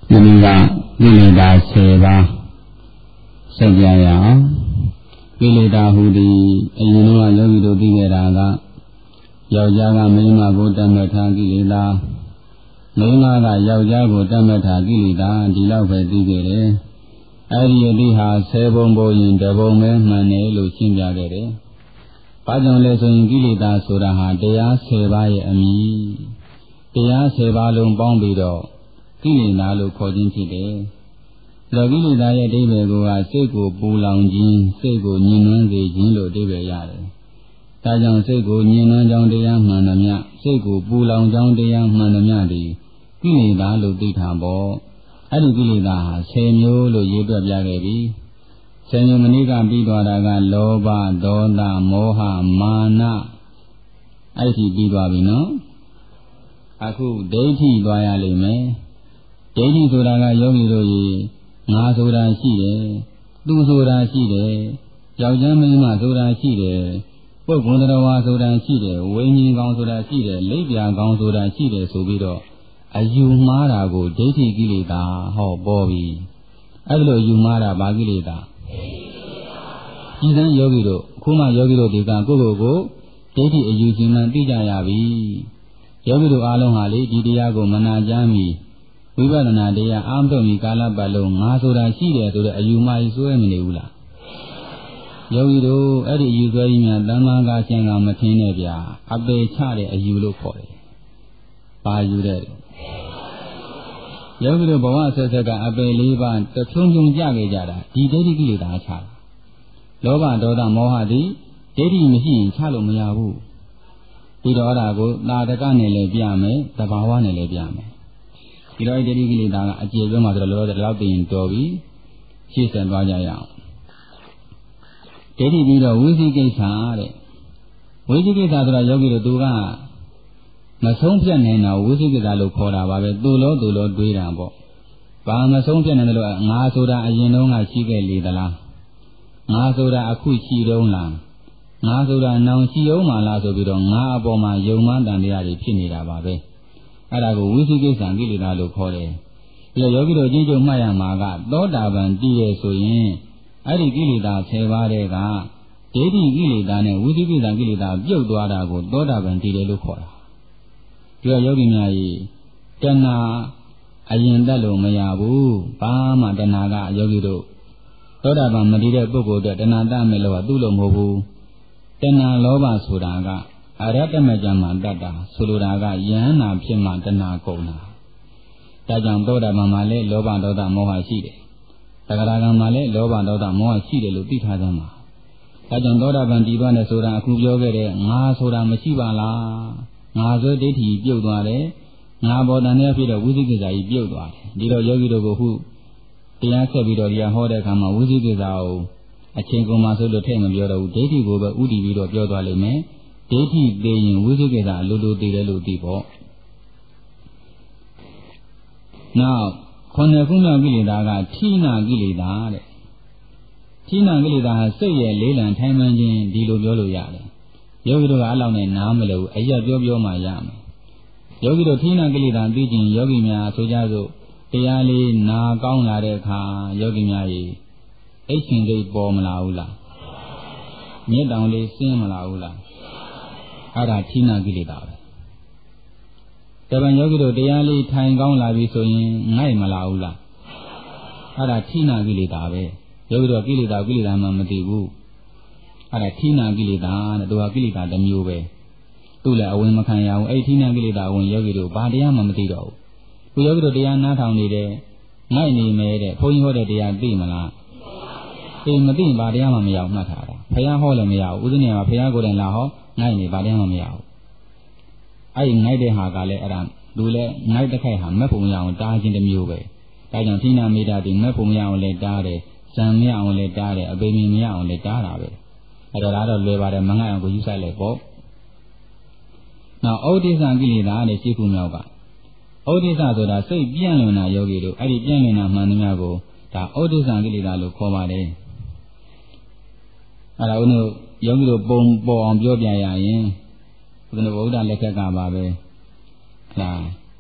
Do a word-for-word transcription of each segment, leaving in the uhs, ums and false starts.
ဒီနေ့ကကိလေသာဆယ်ပါးဆက်ကြရအောင်ကိလေသာဟူသည်အရင်ကယောဂီတို့သိခဲ့တာကယောက်ျားကမိန်းမကိုတတ်မှတ်ထားကိလေသာမိန်းမကယောက်ျားကိုတတ်မှတ်ထားကိလေသာဒီလောက်ပဲသိခဲ့တယ်အဲဒီအသည့်ဟာဆယ်ပုံပေါ်ရင်တပုံပဲမှန်တယ်လို့ရှင်းပြခဲ့တယ်။ဘာကြောင့်လဲဆိုရင်ကိလေသာဆိုတာဟာတရားဆယ်ပါးရဲ့အမည်တရားဆယ်ပါးလုံးပေါင်းပြီးတော့ကိလေသာလို့ခေါ်ခြင်းဖြစ်တယ်။ဒါကိလေသာရဲ့အဓိပ္ပာယ်ကစိတ်ကိုပူလောင်ခြင်းစိတ်ကိုညှဉ်းနှွမ်းစေခြင်းလို့အဓိပ္ပာယ်ရတယ်။ဒါကြောင့်စိတ်ကိုညှဉ်းနှွမ်းကြောင်းတရားမှန်သမျှစိတ်ကိုပူလောင်ကြောင်းတရားမှန်သမျှသည်ကိလေသာလို့သိတာပေါ့။အဲ့ဒီကိလေသာဟာဆယ်မျိုးလို့ရေးတွက်ပြခဲ့ပြီဆယ်မျိုးမနည်းကပြီးသွားတာကလောဘဒေါသမောဟမာနအဲ့ဒီပြီးသွားပြီနော်အခုဒိဋ္ဌိသွားရလိမ့်မယ်ဒိဋ္ဌိဆိုတာကယောဂီတို့ရေငါဆိုတာရှိတယ်သူဆိုတာရှိတယ်ယောက်ျားမိန်းမဆိုတာရှိတယ်ပုဂ္ဂိုလ်တော်ဝါဆိုတာရှိတယ်ဝိညာဉ်ကောင်ဆိုတာရှိတယ်လိပ်ပြာကောင်ဆိုတာရှိတယ်ဆိုပြီးတော့အယူမှားတာကိုဒိဋ္ဌိကိလေသာဟောပေါ်ပြီအဲ့လိုယူမှားတာဘာကိလေသာဒီတန်းယောဂီတို့ခုမှယောဂီတို့ဒီကကိုယ့်ကိုယ်ကိုဒိဋ္ဌိအယူရှင်မှန်သိကြရပြီယောဂီတို့အားလုံးဟာလေဒီတရားကိုမနာကြမီဝိပဿနာတရားအာမထုတ်မီကာလပတ်လုံးငါဆိုတာရှိတယ်ဆိုတဲ့အယူမှားစွဲမနေဘူးလားယောဂီတို့အဲ့ဒီအယူစွဲကြီးများတမ္မာကရှင်ကမထင်းနဲ့ဗျာအပေချတဲ့အယူလို့ခေါ်တယ်ဘာယူတဲ့ယောဂီတို့ဘဝဆက်ဆက်ကအပေလေးပါးတဖြုံဖြုံကြခဲ့ကြတာဒီဒိဋ္ဌိကိလေသာချတာလောဘဒေါသမောဟသည်ဒိဋ္ဌိမရှိရင်ချလို့မရဘူးပြီးတော့အဲ့ဒါကိုသာတကနဲ့လည်းပြမယ်သဘာဝနဲ့လည်းပြမယ်ဒီတော့ဒိဋ္ဌိကိလေသာကအကျေပြောမှဆိုတော့လောလောတော့ပြင်တော်ပြီရှေ့ဆက်သွားကြရအောင်ဒိဋ္ဌိပြီးတော့ဝိသိကိစ္စတဲ့ဝိသိကိစ္စဆိုတာယောဂီတို့သူကမဆုံးဖြတ်နိုင်တာဝိသိကိစ္စလို့ခေါ်တာပါပဲသူလောသူလောတွေးတာပေါ့ဘာမဆုံးဖြတ်နိုင်တယ်လို့ငါဆိုတာအရင်တုန်းကရှိခဲ့လေသလားငါဆိုတာအခုရှိတုံးလားငါဆိုတာနောင်ရှိအောင်မလားဆိုပြီးတော့ငါအပေါ်မှာယုံမှန်းတန်တရားတွေဖြစ်နေတာပါပဲအဲ့ဒါကိုဝိသိကိစ္စကိလေသာလို့ခေါ်တယ်ပြီးတော့ယောဂီတို့အချင်းချင်းမှတ်ရမှာကသောတာပန်တည်ရဲ့ဆိုရင်အဲ့ဒီကိလေသာဆယ်ပါးတဲ့ကဒိဋ္ဌိကိလေသာနဲ့ဝိသိကိစ္စကိလေသာပြုတ်သွားတာကိုသောတာပန်တည်တယ်လို့ခေါ်တာဒီတော့ယောဂီများကြီးတဏှာအရင်တက်လို့မရဘူးဘာမှတဏှာကယောဂီတို့သောတာပန်မတည်တဲ့ပုဂ္ဂိုလ်အတွက်တဏှာတတ်မယ်လို့ကသူ့လိုမဟုတ်ဘူးတဏှာလောဘဆိုတာကအရတ္တမကြမှာတတ်တာဆိုလိုတာကယဟနာဖြစ်မှတဏှာကုန်တာဒါကြောင့်သောတာပန်မှာလည်းလောဘဒေါသမောဟရှိတယ်သဂရဂံမှာလည်းလောဘဒေါသမောဟရှိတယ်လို့သိထားကြမှာဒါကြောင့်သောတာပန်တည်သွားတယ်ဆိုတာအခုပြောခဲ့တဲ့ငါဆိုတာမရှိပါလားငါဆိုဒိဋ္ဌိပြုတ်သွားတယ်ငါဘောတန်နဲ့ဖြစ်တဲ့ဝိသိကိစ္စကြီးပြုတ်သွားတယ်ဒီတော့ယောဂီတို့ကခုတရားဆက်ပြီးတော့တရားဟောတဲ့အခါမှာဝိသိကိစ္စကိုအချိန်ကုန်မှဆိုလို့ထည့်မပြောတော့ဘူးဒိဋ္ဌိကိုပဲဥတည်ပြီးတော့ပြောသွားလိမ့်မယ်ဒိဋ္ဌိသိရင်ဝိသိကိစ္စအလိုလိုသိတယ်လို့သိပေါ့နောက်ခုနှစ်ခုမြောက်ကိလေသာကဌိနကိလေသာတဲ့ဌိနကိလေသာဟာစိတ်ရဲ့လေးလံထိုင်မှန်ခြင်းဒီလိုပြောလို့ရတယ်ယောဂီတို့ကအဲ့လောက်နဲ့နားမလည်ဘူးအရက်ပြောပြောမှရမယ်ယောဂီတို့ဌိနကိလေသာသိခြင်းယောဂီများဆိုကြစို့တရားလေးနာကောင်းလာတဲ့အခါယောဂီများကြီးအိတ်ရှင်စိတ်ပေါ်မလာဘူးလားမျက်တောင်လေးစင်းမလာဘူးလားအဲ့ဒါဌိနကိလေသာပဲတပံယောဂီတို့တရားလေးထိုင်ကောင်းလာပြီဆိုရင်ငိုက်မလာဘူးလားအဲ့ဒါဌိနကိလေသာပဲယောဂီတို့ကိလေသာကိလေသာမှမသိဘူးအဲ့ဒါဌိနကိလေသာတဲ့သူကကိလေသာတစ်မျိုးပဲသူ့လည်းအဝင်မခံရဘူးအဲ့ဌိနကိလေသာဝင်ယောဂီတို့ဘာတရားမှမသိတော့ဘူးခုယောဂီတို့တရားနားထောင်နေတယ်ငိုက်နေမယ်တဲ့ဘုန်းကြီးဟောတဲ့တရားသိမလားအေးမသိရင်ဘာတရားမှမရဘူးမှတ်ထားတာဘုရားဟောလည်းမရဘူးဥဒိနေမှာဘုရားကိုယ်တိုင်လာဟောငိုက်နေဘာတရားမှမရဘူးအဲ့ဒီငိုက်တဲ့ဟာကလည်းအဲ့ဒါလူလည်းငိုက်တဲ့ခိုက်ဟာမက်ဖို့မရအောင်တားခြင်းတစ်မျိုးပဲဒါကြောင့်ဌိနမေတ္တာဒီမက်ဖို့မရအောင်လည်းတားတယ်ဇံမရအောင်လည်းတားတယ်အပေမင်မရအောင်လည်းတားတာပဲအဲ့ဒါတော့လွယ်ပါတယ်မငိုက်အောင်ကိုယူဆိုင်လိုက်ပေါ့နောက်ဩဒိသကိလေသာတဲ့ရှိခုမြောက်ကဩဒိသဆိုတာစိတ်ပြန့်လွင်တာယောဂီတို့အဲ့ဒီပြန့်လွင်တာမှန်သမျှကိုဒါဩဒိသကိလေသာလို့ခေါ်ပါတယ်အဲ့ဒါဦးတို့ယောဂီတို့ပုံပေါ်အောင်ပြောပြရရင်ဘုရားဗုဒ္ဓလက်ထက်ကပါပဲဟာ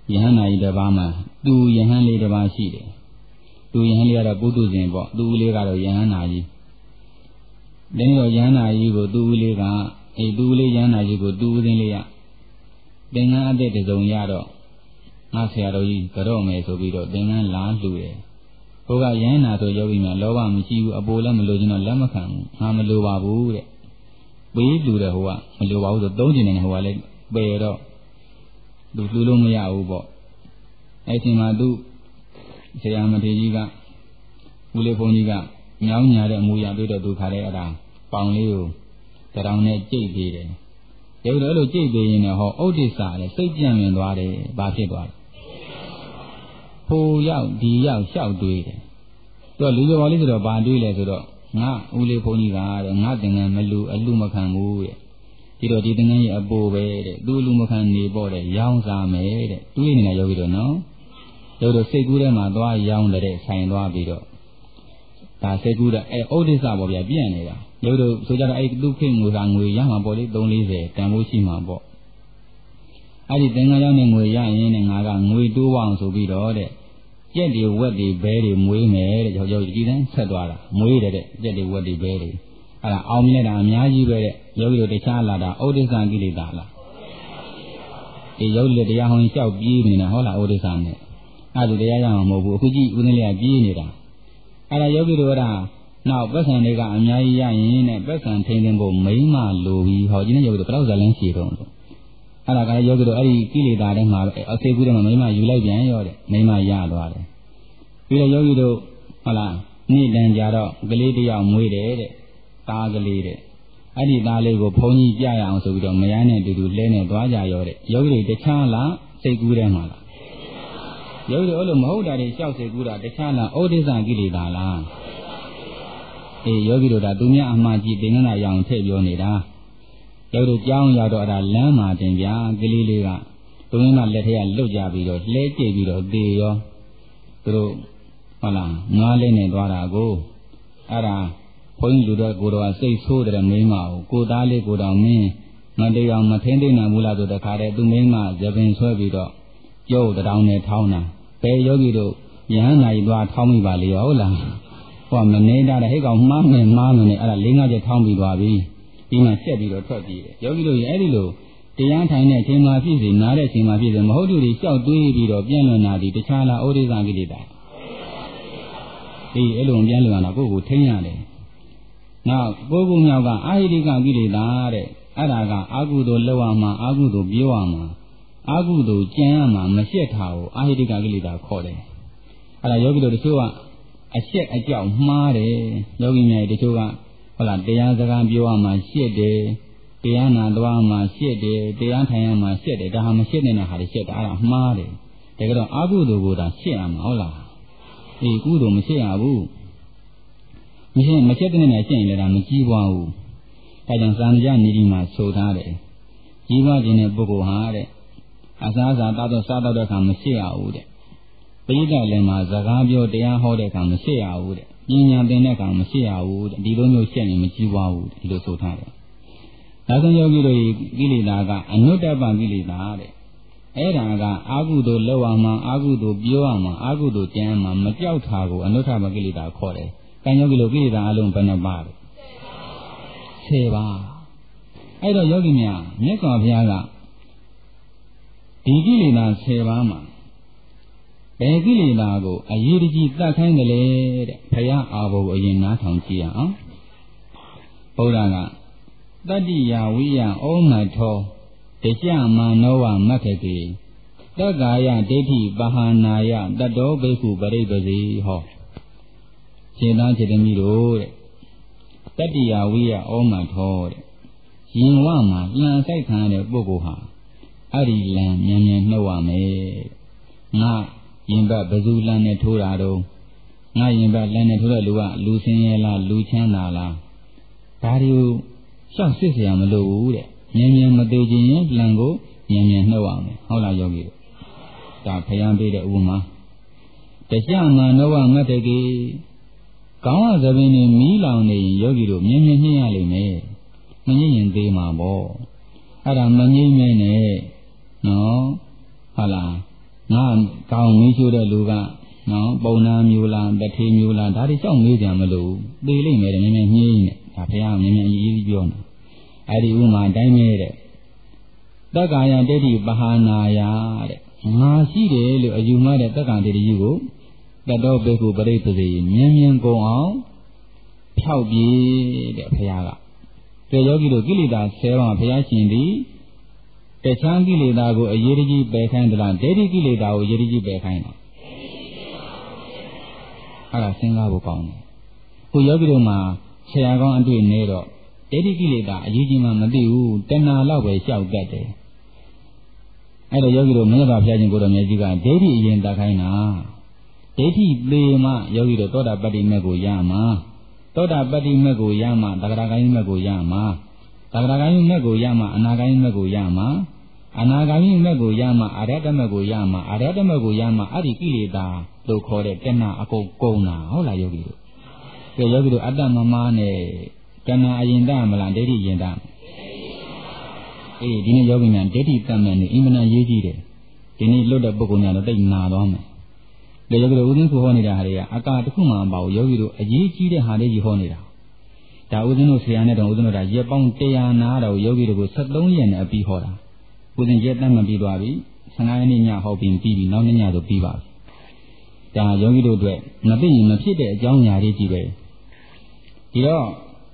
ယဟန်နာကြီးတစ်ပါးမှာသူယဟန်လေးတစ်ပါးရှိတယ်သူယဟန်လေးကတော့ပုထုဇဉ်ပေါ့သူဦးလေးကတော့ယဟန်နာကြီးတင်းတော့ယဟန်နာကြီးကိုသူဦးလေးကအေးသူဦးလေးယဟန်နာကြီးကိုသူဦးစင်းလေးရသင်္ကန်းအသက်တစုံရတော့ငါဆရာတော်ကြီးကြော့မယ်ဆိုပြီးတော့သင်္ကန်းလားလှူတယ်ဘုရားယဟန်နာဆိုယောဂီများလောဘမရှိဘူးအပိုလည်းမလိုချင်တော့လက်မခံဘူးငါမလိုပါဘူးတဲ့ပေးလှူတယ်ဟိုကမလိုပါဘူးဆိုသုံးချင်တယ်ဟိုကလည်းပယ်တော့သူလှူလို့မရဘူးပေါ့အဲ့ဒီမှာသူဆရာမထေရကြီးကဦးလေးဘုန်းကြီးကညောင်းညာတဲ့အမူအရာတွေ့တော့သူခါတဲ့အဲ့ဒါပေါင်လေးကိုတရောင်နဲ့ကြိတ်ပေးတယ်ရုပ်တော့အဲ့လိုကြိတ်ပေးရင်တော့ဟောဥဒိစ္စလည်းစိတ်ပြန့်မြင်သွားတယ်ဘာဖြစ်သွားလဲဟိုရောက်ဒီရောက်လျှောက်တွေးတယ်သူကလူကျော်ပါလေးဆိုတော့ဘာတွေးလဲဆိုတော့ငါဦးလေးဘုန်းကြီးကတဲ့ငါသင်္ကန်းမလူအလူမခံဘူးတဲ့ဒီတော့ဒီသင်္ကန်းကြီးအပိုပဲတဲ့သူ့လူမခံနေပေါ့တဲ့ရောင်းစားမယ်တဲ့တွေးနေတာယောဂီတို့နော်ယောဂီတို့စိတ်ကူးထဲမှာသွားရောင်းတဲ့ဆိုင်သွားပြီးတော့ဒါစိတ်ကူးတဲ့အဲဥဒိစ္စပေါ့ဗျာပြန့်နေတာယောဂီတို့ဆိုကြတော့အဲသူခိငွေကငွေရမှာပေါ့လေသုံးလေးဆယ်တန်ဖိုးရှိမှာပေါ့အဲ့ဒီသင်္ကန်းကြောင့်နဲ့ငွေရရင်နဲ့ငါကငွေတိုးဝအောင်ဆိုပြီးတော့တဲ့ကြက်တွေဝက်တွေဘဲတွေမွေးမယ်တဲ့ယောဂီတို့ဒီတိုင်းဆက်သွားတာမွေးတယ်တဲ့ကြက်တွေဝက်တွေဘဲတွေအဲ့ဒါအောင်မြင်တာအများကြီးပဲတဲ့ယောဂီတို့တခြားလာတာဩဒိစ္စကိလေသာလားဒီယောဂီတွေတရားဟောရင်လျှောက်ပြေးနေတာဟုတ်လားဩဒိစ္စနဲ့အဲ့ဒါတရားရမှာမဟုတ်ဘူးအခုကြည့်ဦးသိန်းလေးကပြေးနေတာအဲ့ဒါယောဂီတို့ကနောက်ပတ်စံတွေကအများကြီးရရင်နဲ့ပတ်စံထိန်ထိန်ဖို့မိမလိုပြီးဟောဒီနေ့ယောဂီတို့ဘယ်တော့ဇလန်းရှိတော့လို့အဲ့ဒါကယောဂီတို့အဲ့ဒီကိလေသာတွေမှာအစေကူးတွေမှာမိမယူလိုက်ပြန်ရောတဲ့မိမရသွားတယ်ပြီးတော့ယောဂီတို့ဟုတ်လားနေ့တန်ကြတော့ကလေးတယောက်မွေးတယ်တဲ့သားကလေးတဲ့အဲ့ဒီသားလေးကိုဘုန်းကြီးပြရအောင်ဆိုပြီးတော့မယားနဲ့တူတူလဲနဲ့သွားကြရောတဲ့ယောဂီတွေတခြားလားစိတ်ကူးထဲမှာလားယောဂီတို့အဲ့လိုမဟုတ်တာတွေလျှောက်စိတ်ကူးတာတခြားလားဩဒိစ္စကိလေသာလားအေးယောဂီတို့ဒါသူများအမှားကြည့်သင်္ကန်းရအောင်ထည့်ပြောနေတာယောဂီတို့ကြောင်းရောက်တော့အဲ့ဒါလမ်းမှာတင်ပြကလေးလေးကသူရင်းကလက်ထက်ကလွတ်ကြပြီးတော့လှဲကျိတ်ပြီးတော့သေရောသူတို့ဟုတ်လားငားလေးနဲ့သွားတာကိုအဲ့ဒါဘုန်းကြီးလူတော်ကိုတော်ကစိတ်ဆိုးတယ်မိန်းမကိုကိုသားလေးကိုတော်မင်းမတရားမထင်းသိနိုင်ဘူးလားဆိုတခါတည်းသူမိန်းမသပင်ဆွဲပြီးတော့ကျုပ်တောင်းနဲ့ထောင်းတာဘယ်ယောဂီတို့ယဟန်နာကြီးသွားထောင်းမိပါလေဟုတ်လားဟောမနေတာတဲ့ဟဲ့ကောင်မှားမယ်မှားမယ်နဲ့အဲ့ဒါလေးငါးချက်ထောင်းပြီးသွားပြီပြီးမှဆက်ပြီးတော့ထွက်ပြေးတယ်ယောဂီတို့ရဲ့အဲ့ဒီလိုတရားထိုင်တဲ့အချိန်မှာဖြစ်စီနားတဲ့အချိန်မှာဖြစ်စီမဟုတ်တူတွေလျှောက်တွေးပြီးတော့ပြန့်လွန်တာဒီတခြားလားဩဒိစ္စကိလေသာအေးအဲ့လိုပြန်လွန်တာကိုယ့်ကိုထိန်းရတယ်နောက်ကိုယ်ကုမြောက်ကအာဟိတိကကိလေသာတဲ့အဲ့ဒါကအာဟုသို့လောက်ရမှာအာဟုသို့ပြောရမှာအာဟုသို့ကြံရမှာမရှက်တာကိုအာဟိတိကကိလေသာခေါ်တယ်အဲ့ဒါယောဂီတို့တချို့ကအရှက်အကြောက်မှားတယ်ယောဂီများတချို့ကဟုတ်လားတရားစကားပြောရမှာရှက်တယ်တရားနာသွားမှာရှက်တယ်တရားထိုင်ရမှာရှက်တယ်ဒါဟာမရှက်နေတဲ့ဟာတွေရှက်တာအဲ့ဒါမှားတယ်ဒါကတော့အာဟုသို့ကိုသာရှက်ရမှာဟုတ်လားအေးကုသို့မရှက်ရဘူးမရှက်မရှက်တဲ့နဲ့ရှက်ရင်လည်းဒါမကြီးပွားဘူးအဲကြောင့်သံဃာနေဒီမှာဆိုထားတယ်ကြီးပွားခြင်းတဲ့ပုဂ္ဂိုလ်ဟာတဲ့အစားအစာတောက်တော့စားတော့တဲ့အခါမရှက်ရဘူးတဲ့ပရိသတ်လည်းမှာစကားပြောတရားဟောတဲ့အခါမရှက်ရဘူးတဲ့ပညာသင်တဲ့အခါမရှက်ရဘူးတဲ့ဒီလိုမျိုးရှက်ရင်မကြီးပွားဘူးဒီလိုဆိုထားတယ်ဒါဆိုယောဂီတို့ကိလေသာကအနုတ္တပကိလေသာတဲ့အဲ့ဒါကအာဟုသို့လောက်ရမှာအာဟုသို့ပြောရမှာအာဟုသို့ကြံမှာမကြောက်တာကိုအနုတ္တပကိလေသာခေါ်တယ်ကံယောဂီတို့ကိလေသာအလုံးဘယ်နှပါလဲဆယ်ပါအဲ့တော့ယောဂီများမြတ်စွာဘုရားကဒီကိလေသာဆယ်ပါးမှာဘယ်ကိလေသာကိုအရေးတကြီးတတ်ခိုင်းတယ်လေတဲ့ဘုရားအာဘောကိုအရင်နားထောင်ကြည့်ရအောင်ဘုရားကတတ္တိယဝိယဩမထောတကြမာနောဝမတ္ထကေတက္ကာယဒိဋ္ဌိပဟာနာယတတောဘိက္ခုပရိပ္ပစီဟောခြေသားခြေသမီးတို့တဲ့တတ္တိယဝိယဩမထောတဲ့ရင်ဝမှာလံဆိုင်ခံရတဲ့ပုဂ္ဂိုလ်ဟာအဲ့ဒီလံမြန်မြန်နှုတ်ရမယ်ငါရင်ဘတ်ဘဇူလံနဲ့ထိုးတာတော့ငါရင်ဘတ်လံနဲ့ထိုးတဲ့လူကလူဆင်းရဲလားလူချမ်းသာလားဒါတွေကိုရှောက်စစ်เสียမလို့ဘူးတဲ့မြန်မြန်မသေးခြင်းရင်လံကိုမြန်မြန်နှုတ်ရမယ်ဟုတ်လားယောဂီတို့ဒါဖယားပေးတဲ့ဥပမာတကြမနောဝမတ္တကေကောင်းရသဘင်နဲ့မီးလောင်နေရင်ယောဂီတို့မြင်မြင်နှိမ့်ရလိမ့်မယ်မငြိမ့်ရင်သေးမှာပေါ့အဲ့ဒါမငြိမ့်မဲနဲ့နော်ဟုတ်လားငါကောင်းမီးရှို့တဲ့လူကနော်ပုံနာမျိုးလားတထေးမျိုးလားဒါတွေကြောက်မေးကြမလို့သေလိမ့်မယ်တဲ့မြင်မြင်ညင်းနဲ့ဒါဘုရားမြင်မြင်အရေးကြီးပြောနေအဲ့ဒီဥမာတိုင်းပဲတဲ့တက္ကာယဒိဋ္ဌိပဟာနာယတဲ့ငါရှိတယ်လို့အယူမှတဲ့တက္ကာဒိဋ္ဌိကြီးကိုတတောဘေကုပရိပစေမြင်မြင်ကုန်အောင်ဖြောက်ပြေးတဲ့ဘုရားကကျေယောဂီတို့ကိလေသာဆဲပါးဘုရားရှင်သည်တခြားကိလေသာကိုအရေးကြီးပယ်ခိုင်းသလားဒိဋ္ဌိကိလေသာကိုအရေးကြီးပယ်ခိုင်းတာအဲ့ဒါစဉ်းစားဖို့ကောင်းတယ်ခုယောဂီတို့မှာဆရာကောင်းအတွေ့နေတော့ဒိဋ္ဌိကိလေသာအရေးကြီးမှမသိဘူးတဏှာလောက်ပဲလျှောက်တတ်တယ်အဲ့တော့ယောဂီတို့မြတ်စွာဘုရားရှင်ကိုယ်တော်မြတ်ကြီးကဒိဋ္ဌိအရင်တတ်ခိုင်းတာဒိဋ္ဌိသေမှယောဂီတို့သောတာပတ္တိမေကိုရမှာသောတာပတ္တိမေကိုရမှာသဂရဂိုင်းမေကိုရမှာသဂရဂိုင်းမေကိုရမှာအနာဂိုင်းမေကိုရမှာအနာဂိုင်းမေကိုရမှာအရဟတမေကိုရမှာအရဟတမေကိုရမှာအဲ့ဒီကိလေသာလို့ခေါ်တဲ့တဏှာအကုန်ကုန်တာဟုတ်လားယောဂီတို့ကဲယောဂီတို့အတ္တမမနဲ့တဏှာအရင်တတ်မလားဒိဋ္ဌိရင်တတ်အေးဒီနေ့ယောဂီများဒိဋ္ဌိတတ်မယ်နေအင်မတန်ရေးကြည့်တယ်ဒီနေ့လွတ်တဲ့ပုဂ္ဂိုလ်များတော့တိတ်နာသွားမယ်လေယောဂီတို့ဦးဇင်းကိုဟောနေတာဟာတွေကအကာတစ်ခုမှမပါဘူးယောဂီတို့အရေးကြီးတဲ့ဟာလေးကြီးဟောနေတာဒါဦးဇင်းတို့ဆရာနဲ့တော့ဦးဇင်းတို့ဒါရက်ပေါင်းone hundredနာတော့ယောဂီတို့ကိုseventeenရက်နဲ့အပြီးဟောတာဦးဇင်းရက်တတ်မှပြီးသွားပြီfifteenရက်နေ့ညဟောပြီးပြီးပြီနောက်နေ့ညဆိုပြီးပါပြီဒါယောဂီတို့အတွက်မသိရင်မဖြစ်တဲ့အကြောင်းအရာတွေကြီးပဲဒီတော့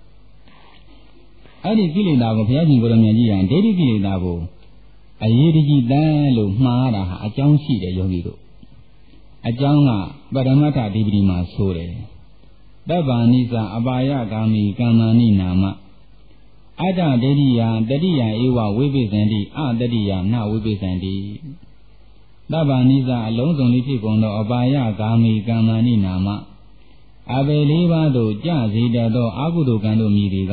အဲ့ဒီကိလေသာကိုဘုရားရှင်ကိုယ်တော်မြတ်ကြီးကဒိဋ္ဌိကိလေသာကိုအရေးတကြီးတန်းလို့မှားတာဟာအကြောင်းရှိတယ်ယောဂီတို့အကြောင်းကပရမတ္ထအဓိပတိမှာဆိုတယ်တဗ္ဗာနိသအပါယဂာမိကမ္မာနိနာမအတ္တဒိဋ္ဌိယတတိယဧဝဝိပိသန္တိအတတိယနဝိပိသန္တိတဗ္ဗာနိသအလုံးစုံလေးဖြစ်ကုန်သောအပါယဂာမိကမ္မာနိနာမအပေလေးပါးသို့ကြစေတတ်သောအကုသိုလ်ကံတို့မြည်သည်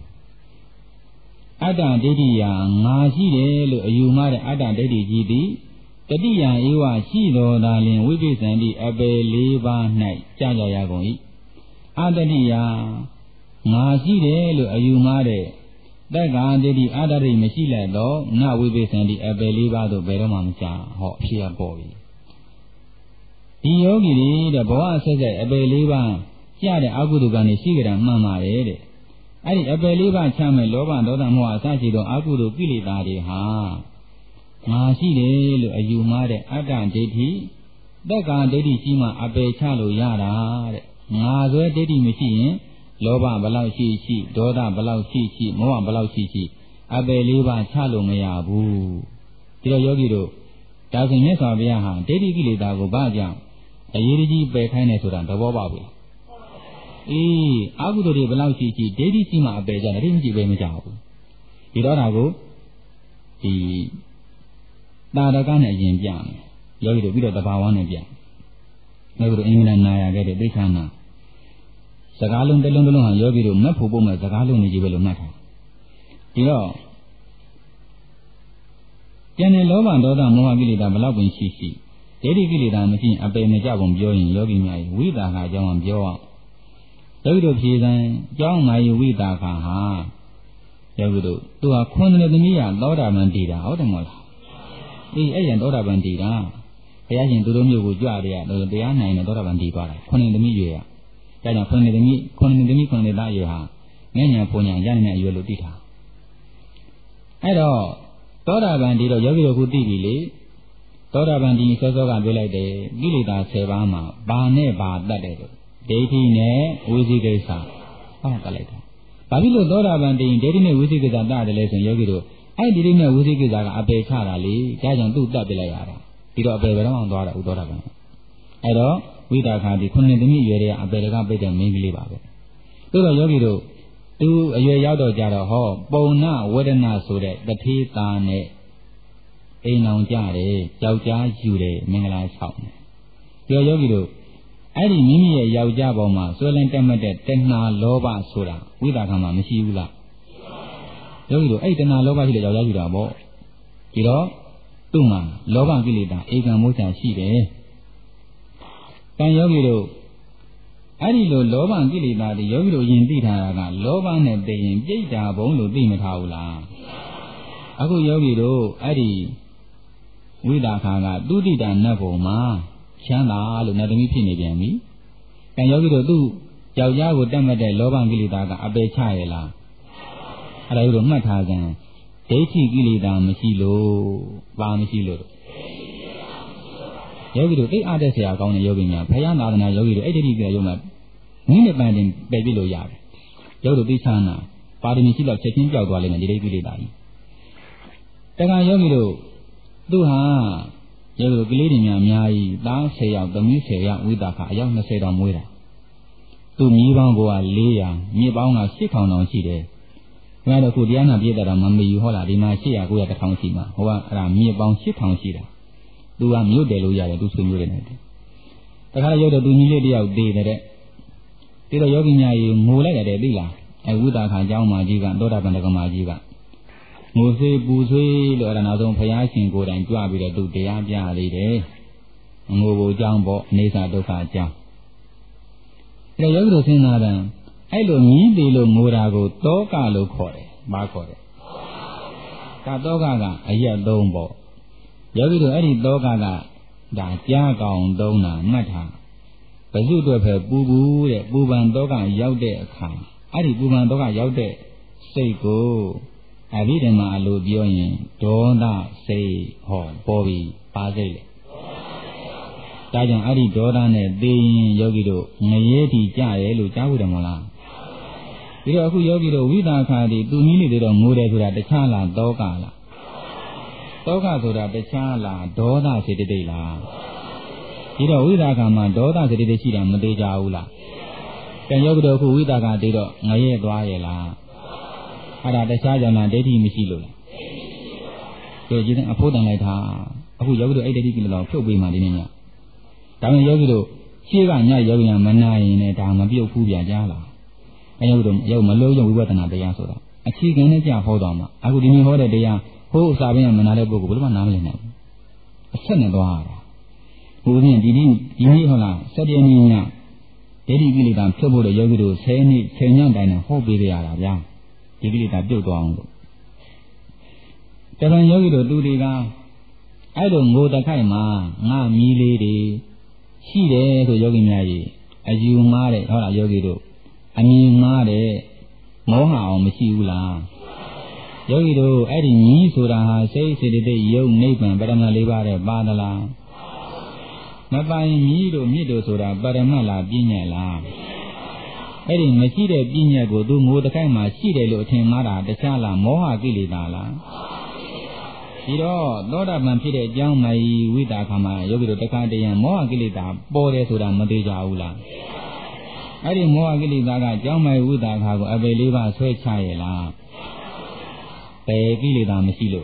ကအတ္တဒိဋ္ဌိယငါရှိတယ်လို့အယူမှားတဲ့အတ္တဒိဋ္ဌိကြီးသည်တတိယဧဝရှိတော်သာလင်ဝိပိသန္တိအပေလေးပါး၌ကြာကြရကုန်၏အတတိယငါရှိတယ်လို့အယူမှားတဲ့တက္ကာဒိဋ္ဌိအတ္တဒိဋ္ဌိမရှိလက်တော့နဝိပိသန္တိအပေလေးပါးတို့ဘယ်တော့မှမကြာဟောအဖြစ်အပေါ်ပြီဒီယောဂီတွေတဲ့ဘဝဆက်ဆက်အပေလေးပါးကြာတဲ့အကုသိုလ်ကနေရှိကြတာမှန်ပါတယ်တဲ့အဲ့ဒီအပေလေးပါးချမဲ့လောဘဒေါသမောဟအစရှိသောအကုသိုလ်ကိလေသာတွေဟာငါရှိတယ်လို့အယူမှားတဲ့အတ္တဒိဋ္ဌိတက္ကာဒိဋ္ဌိရှိမှအပေချလို့ရတာတဲ့ငါဆွဲဒိဋ္ဌိမရှိရင်လောဘဘလောက်ရှိရှိဒေါသဘလောက်ရှိရှိမောဟဘလောက်ရှိရှိအပေလေးပါးချလို့မရဘူးဒီတော့ယောဂီတို့ဒါဆိုမြတ်စွာဘုရားဟာဒိဋ္ဌိကိလေသာကိုဘာကြောင့်အရေးကြီးပယ်ခိုင်းတယ်ဆိုတာသဘောပေါက်ပြီအေးအကုသိုလ်တွေဘလောက်ရှိရှိဒိဋ္ဌိရှိမှအပေကြတယ်ဒိဋ္ဌိမရှိပဲမကြဘူးဒီတော့ဒါကိုဒီတာရကနဲ့အရင်ပြမယ်ယောဂီတို့ပြီးတော့တဘာဝနဲ့ပြယောဂီတို့အင်္ဂလိပ်နာရခဲ့တဲ့ဒိဋ္ဌာနာစကားလုံးတစ်လုံးတစ်လုံးဟာယောဂီတို့မှတ်ဖို့ပုံမဲ့စကားလုံးတွေကြီးပဲလို့မှတ်ထားဒီတော့ကျန်တဲ့လောဘဒေါသမောဟကိလေသာဘလောက်ပင်ရှိရှိဒိဋ္ဌိကိလေသာမရှိရင်အပေမကြပုံပြောရင်ယောဂီများဝိတာခအကြောင်းအောင်ပြောအောင်ယောဂီတို့ဖြေတိုင်းအကြောင်းမာယဝိတာခဟာယောဂီတို့သူဟာခွန်တဲ့သမီးရသောတာပန်တည်တာဟုတ်တယ်မဟုတ်လားအေးအဲ့ရန်သောတာပန်တည်တာဘုရားရှင်သူတို့မျိုးကိုကြွရတယ်တရားနိုင်တဲ့သောတာပန်တည်သွားတာခွန်တဲ့သမီးရွယ်ရဒါကြောင့်ခွန်တဲ့သမီးခွန်တဲ့သမီးခွန်တဲ့သားရွယ်ဟာငဲ့ညာပုံညာရနိုင်တဲ့အရွယ်လို့သိတာအဲ့တော့သောတာပန်တည်တော့ယောဂီတို့ခုသိပြီလေသောတာပန်တည်စောစောကပြောလိုက်တယ်ကိလေသာtenပါးမှာဘာနဲ့ဘာတတ်တယ်လို့ဒိဋ္ဌိနဲ့ဝိသိကိစ္စဟောတတ်လိုက်တယ်ဘာဖြစ်လို့သောတာပန်တည်ဒိဋ္ဌိနဲ့ဝိသိကိစ္စတတ်တယ်လဲဆိုရင်ယောဂီတို့အဲ့ဒီဒိဋ္ဌိနဲ့ဝိသိကိစ္စကအပေချတာလေဒါကြောင့်သူ့တတ်ပြလိုက်ရတာဒီတော့အပေဘယ်တော့မှသွားတာဥသောတာပန်အဲ့တော့ဝိတာခာဒီခုနှစ်သမီးရွယ်တွေကအပေတကပိတ်တဲ့မင်းကလေးပါပဲသို့တော့ယောဂီတို့သူအရွယ်ရောက်တော့ကြတော့ဟောပုံနာဝေဒနာဆိုတဲ့တထေးသားနဲ့အိမ်အောင်ကြတယ်ယောက်ျားယူတယ်မင်္ဂလာဆောင်တယ်ဒီယောဂီတို့အဲ့ဒီမိမိရဲ့ယောက်ျားပေါ်မှာဆွဲလန်းတက်မှတ်တဲ့တဏှာလောဘဆိုတာဝိတာခာမှာမရှိဘူးလားယောဂီတို့အဲ့တဏှာလောဘရှိတဲ့ယောက်ျားယူတာပေါ့ဒီတော့သူ့မှာလောဘကိလေသာဧကံမောချာရှိတယ်။တန်ယောဂီတို့အဲ့ဒီလိုလောဘကိလေသာတွေယောဂီတို့ယင်သိထားတာကလောဘနဲ့သိရင်ပြိတ္တာဘုံလို့သိမထားဘူးလား။အခုယောဂီတို့အဲ့ဒီဝိတာခာကသူတိတာနတ်ဘုံမှာချမ်းသာလို့နတ်သမီးဖြစ်နေပြန်ပြီ။အဲယောဂီတို့သူ့ယောက်ျားကိုတတ်မှတ်တဲ့လောဘကိလေသာကအပေချရဲ့လား။အဲ့ဒါကိုမှတ်ထားကြ။ဒိဋ္ဌိကိလေသာမရှိလို့ပါမရှိလို့ယောဂီတို့သိအားတဲ့ဆရာကောင်းတဲ့ယောဂီများဘုရားသာသနာယောဂီတို့အဲ့ဒီဒီပြရုံမှာနိမ့်ပန်တင်ပယ်ပြလို့ရတယ်။ယောဂီတို့သိချမ်းသာပါရမီရှိတော့ချက်ချင်းကြောက်သွားလိမ့်မယ်ဒီဒိဋ္ဌိကိလေသာကြီး။တခါယောဂီတို့သူဟာယောဂီတို့ကလေးတွေများအများကြီးသားဆယ်ယောက်သမီးဆယ်ယောက်ဝိတာခအယောက်၂၀တောင်မွေးတာ။သူမြေပေါင်းက၄ရာမြေပေါင်းက၈ထောင်တောင်ရှိတယ်။ဒါတော့ခုတရားနာပြည့်တာမမယူဟောလားဒီမှာ၈ရာ၉ရာတစ်ထောင်ရှိမှာဟိုကအဲ့ဒါမြေပေါင်း၈ထောင်ရှိတာ။သူကမြို့တယ်လို့ရတယ်သူဆွေမျိုးတွေနဲ့တခါရောက်တော့သူကြီးလေးတယောက်သေးတဲ့ပြီးတော့ယောဂီများကြီးငိုလိုက်ရတယ်သိလားအဲဝိတာခအကြောင်းမကြီးကသောတာပန်တက္ကမကြီးကငိုဆွေးပူဆွေးလို့အဲ့ဒါနောက်ဆုံးဘုရားရှင်ကိုယ်တိုင်ကြွပြီးတော့သူတရားပြသေးတယ်ငိုဖို့အကြောင်းပေါ့အိသဒုက္ခအကြောင်းအဲ့တော့ယောဂီတို့စဉ်းစားတယ်အဲ့လိုမြည်သေးလို့ငိုတာကိုတောကလို့ခေါ်တယ်ဘာခေါ်တယ်ဒါတောကကအရက်သုံးပေါ့ယောဂီတို့အဲ့ဒီတောကကဒါကြားကောင်သုံးတာမှတ်ထားဘဇုအတွက်ပဲပူပူတဲ့ပူပန်တောကရောက်တဲ့အခါအဲ့ဒီပူပန်တောကရောက်တဲ့စိတ်ကိုအဘိဓမ္မာအလိုပြောရင်ဒေါသစိတ်ဟောပေါ်ပြီးပါစိတ်လေဒါကြောင့်အဲ့ဒီဒေါသနဲ့သိရင်ယောဂီတို့ငရဲတီကြရဲလို့ကြားဘူးတယ်မဟုတ်လားပြီးတော့အခုယောဂီတို့ဝိသခာတိသူနည်းလေးတွေတော့ငိုတယ်ဆိုတာတခြားလားတောကလားတောကဆိုတာတခြားလားဒေါသစေတသိက်လားဒီတော့ဝိသခာမှာဒေါသစေတသိက်ရှိတာမသေးကြဘူးလားကံယောဂီတို့အခုဝိသခာတေတော့ငရဲသွားရဲ့လားအဲ့ဒါတခြားကြောင့်လားဒိဋ္ဌိမရှိလို့လားဆိုကြည့်တဲ့အဖို့တန်လိုက်တာအခုယောဂီတို့အဲ့ဒိဋ္ဌိကိလေသာဖြုတ်ပေးမှဒီနေ့ညဒါပေမဲ့ယောဂီတို့ရှေ့ကညယောဂီကမနာရင်လည်းဒါမပြုတ်ဘူးပြကြလားအဲယောဂီတို့ယောမလုံးရုံဝိပဿနာတရားဆိုတာအခြေခံနဲ့ကြာဟောတော်မှာအခုဒီနေ့ဟောတဲ့တရားဟိုးအစာပင်ကမနာတဲ့ပုဂ္ဂိုလ်ဘယ်လိုမှနားမလည်နိုင်ဘူးအဆက်နဲ့သွားတာဘုရင်ဒီနေ့ဒီနေ့ဟုတ်လားစက်ပြင်းနေညဒိဋ္ဌိကိလေသာဖြုတ်ဖို့တဲ့ယောဂီတို့ဆယ်နှစ်ဆယ်ညတိုင်နဲ့ဟောပေးရတာဗျာဒီကိလေသာပြုတ်သွားအောင်လို့တပံယောဂီတို့သူတွေကအဲ့လိုငိုတခိုက်မှာငါမီးလေးတွေရှိတယ်ဆိုယောဂီများကြီးအယူမားတဲ့ဟုတ်လားယောဂီတို့အမြင်မားတဲ့မောဟအောင်မရှိဘူးလားယောဂီတို့အဲ့ဒီညီဆိုတာဟာစိတ်စေတသိက်ယုံနိဗ္ဗာန်ပရမတ်လေးပါးတဲ့ပါသလားမပိုင်ညီတို့မြစ်တို့ဆိုတာပရမတ်လားပြဉ္ညာလားအဲ့ဒီမရှိတဲ့ပြဉ္ညာကိုသူငိုတခိုက်မှာရှိတယ်လို့အထင်မှားတာတခြားလားမောဟကိလေသာလားဒီတော့သောတာပန်ဖြစ်တဲ့အကြောင်းမိုင်ဝိတာခါမှာယောဂီတို့တခါတည်းရန်မောဟကိလေသာပေါ်တယ်ဆိုတာမသေးကြဘူးလားအဲ့ဒီမောဟကိလေသာကအကြောင်းမိုင်ဝိတာခါကိုအပေလေးပါဆွဲချရဲ့လားဘယ်ကိလေသာမရှိလို့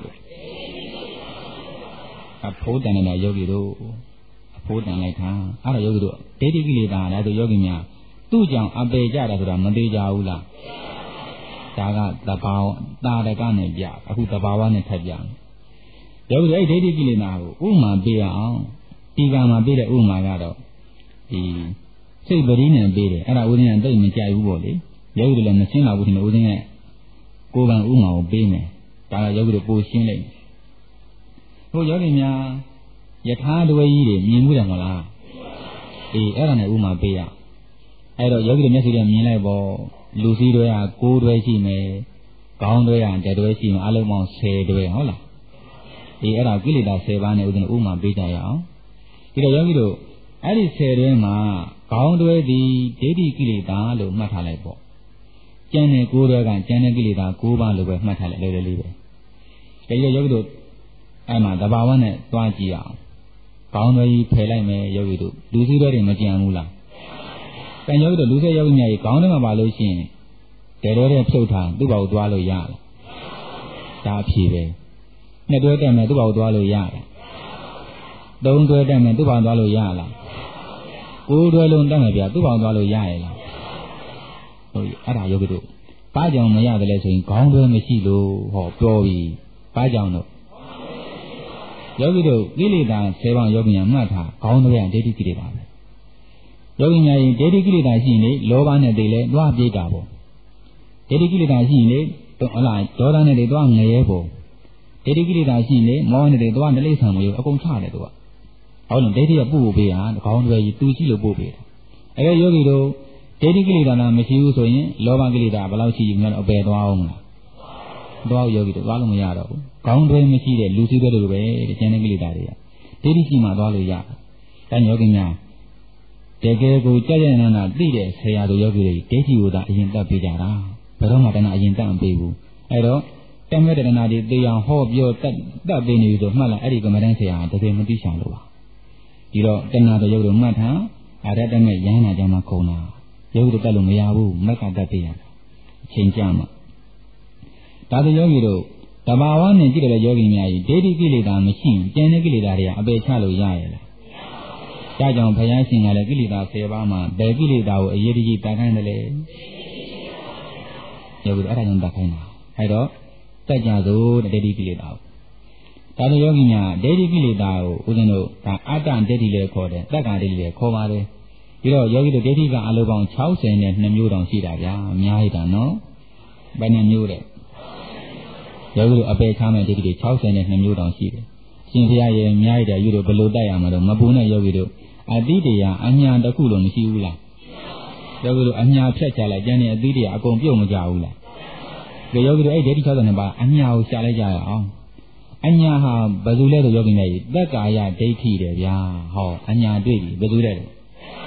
အဖိုးတန်တဲ့ယောဂီတို့အဖိုးတန်လိုက်တာအဲ့ဒါယောဂီတို့ဒိဋ္ဌိကိလေသာလည်းဆိုယောဂီများသူ့ကြောင့်အပေကြတာဆိုတာမသေးကြဘူးလားဒါကသဘာဝတာရကနဲ့ပြအခုသဘာဝနဲ့ထပ်ပြယောဂီအဲ့ဒိဋ္ဌိကိလေသာကိုဥမာပေးအောင်ဒီကံမှာပေးတဲ့ဥမာကတော့ဒီစိတ်ပရိနဲ့ပေးတယ်အဲ့ဒါဦးဇင်းကတိတ်မကြိုက်ဘူးပေါ့လေယောဂီတို့လည်းမရှင်းလာဘူးထင်တယ်ဦးဇင်းရဲ့ကိုယ်ပံဥမာကိုပေးမယ်ဒါကယောဂီတို့ပိုရှင်းလိုက်ဟိုယောဂီများယထာတွဲကြီးတွေမြင်မှုတယ်မဟုတ်လားအေးအဲ့ဒါနဲ့ဥမာပေးရအဲ့တော့ယောဂီတို့မျက်စိနဲ့မြင်လိုက်ပေါ့လူစည်းတွဲက၉တွဲရှိမယ်ခေါင်းတွဲကတတွဲရှိမယ်အလုံးပေါင်း၁၀တွဲဟုတ်လားအေးအဲ့ဒါကိလေသာ၁၀ပါးနဲ့ဦးဇင်းဥမာပေးကြရအောင်ဒီတော့ယောဂီတို့အဲ့ဒီ၁၀တွဲမှာခေါင်းတွဲသည်ဒိဋ္ဌိကိလေသာလို့မှတ်ထားလိုက်ပေါ့ကျန်တဲ့၉တွဲကကျန်တဲ့ကိလေသာ၉ပါးလို့ပဲမှတ်ထားလိုက်လေလေလေးပဲဒါကြောင့်ယောဂီတို့အဲ့မှာသဘာဝနဲ့သွားကြည့်အောင်ခေါင်းတွဲကြီးဖယ်လိုက်မယ်ယောဂီတို့လူစည်းတွဲတွေမကြံဘူးလားကံယောဂီတို့လူစည်းယောဂီများကြီးခေါင်းထဲမှာပါလို့ရှိရင်တဲတော်တဲ့ဖြုတ်ထားသူ့ဘာကိုသွားလို့ရလားဒါအဖြေပဲနှစ်တွဲတက်မယ်သူ့ဘာကိုသွားလို့ရလားသုံးတွဲတက်မယ်သူ့ဘာသွားလို့ရလားကိုးတွဲလုံးတက်မယ်ဗျာသူ့ဘာသွားလို့ရရဲ့လားဟုတ်ပြီအဲ့ဒါယောဂီတို့ဘာကြောင့်မရတယ်လဲဆိုရင်ခေါင်းတွဲမရှိလို့ဟောပြောပြီဘာကြောင့်လို့ယောဂီတို့ကိလေသာ၁၀ပါးယောဂီများမှတ်ထားခေါင်းတွဲကဒိဋ္ဌိကိလေသာပဲယောဂီများရင်ဒိဋ္ဌိကိလေသာရှိရင်လေလောဘနဲ့တည်းလဲသွားပြေးတာပေါ့ဒိဋ္ဌိကိလေသာရှိရင်လေဟုတ်လားဒေါသနဲ့တည်းသွားငရဲပေါ့ဒဒေတိကိလေသာရှိနေမောနေတဲ့သွားနလိဆံမျိုးအကုန်ချတယ်သူကဟောလို့ဒိဋ္ဌိကပို့ပေးတာခေါင်းတွေတူရှိလို့ပို့ပေးတယ်အဲဒါယောဂီတို့ဒိဋ္ဌိကိလေသာနာမရှိဘူးဆိုရင်လောဘကိလေသာဘယ်လောက်ရှိရင်လည်းအပယ်သွားအောင်မလားသွားယောဂီတို့သွားလို့မရတော့ဘူးခေါင်းတွေမရှိတဲ့လူစည်းတွေလိုပဲတဲ့ကျန်တဲ့ကိလေသာတွေကဒိဋ္ဌိရှိမှသွားလို့ရတယ်ဒါယောဂီများတကယ်ကိုကြကြနာနာသိတဲ့ဆရာတို့ယောဂီတွေဒိဋ္ဌိကိုသာအရင်တက်ပေးကြတာဘယ်တော့မှတဏှာအရင်တက်မပေးဘူးအဲတော့တမဲ့တဏှာတွေသိအောင်ဟောပြောတက်တက်ပေးနေပြီဆိုမှတ်လိုက်အဲ့ဒီကမ္မဋ္ဌာန်းဆရာတကယ်မသိချင်လို့ပါဒီတော့တဏှာတို့ယောဂီတို့မှတ်ထားအရတမဲ့ရဟန္တာကြောင့်မှခုံတာယောဂီတို့တက်လို့မရဘူးမက်ကတက်ပေးရတာအချိန်ကြာမှဒါတို့ယောဂီတို့တဘာဝနဲ့ကြည့်တယ်ယောဂီများကြီးဒိဋ္ဌိကိလေသာမရှိရင်ကျန်တဲ့ကိလေသာတွေကအပယ်ချလို့ရရဲ့လားဒါကြောင့်ဘုရားရှင်ကလည်းကိလေသာဆယ်ပါးမှာဘယ်ကိလေသာကိုအရေးတကြီးတတ်ခိုင်းတယ်လဲယောဂီတို့အဲ့ဒါကြောင့်တတ်ခိုင်းတာအဲ့တော့တက်ကြစို့ဒိဋ္ဌိကိလေသာကိုဒါတို့ယောဂီများဒိဋ္ဌိကိလေသာကိုဦးဇင်းတို့ဒါအတ္တဒိဋ္ဌိလည်းခေါ်တယ်တက္ကဒိဋ္ဌိလည်းခေါ်ပါတယ်ပြီးတော့ယောဂီတို့ဒိဋ္ဌိကအလုံးပေါင်း၆၀နဲ့နှစ်မျိုးတောင်ရှိတာဗျာအများကြီးတာနော်ဘယ်နှမျိုးလဲယောဂီတို့အပယ်ချမဲ့ဒိဋ္ဌိတွေ၆၀နဲ့နှစ်မျိုးတောင်ရှိတယ်ရှင်ဘုရားရဲ့အများကြီးတာယူတို့ဘယ်လိုတိုက်ရမှာတော့မပူနဲ့ယောဂီတို့အတိတရားအညာတစ်ခုလုံးမရှိဘူးလားယောဂီတို့အညာဖြတ်ချလိုက်ကျန်တဲ့အတိတရားအကုန်ပြုတ်မကြဘူးလားဒီယောဂီတို့အဲ့ဒိဋ္ဌိ၆၀နဲ့ပါအညာကိုရှာလိုက်ကြရအောင်အညာဟာဘယ်သူလဲဆိုယောဂီများကြီးသက်ကာယဒိဋ္ဌိတယ်ဗျာဟောအညာတွေ့ပြီဘယ်သူလဲဒါ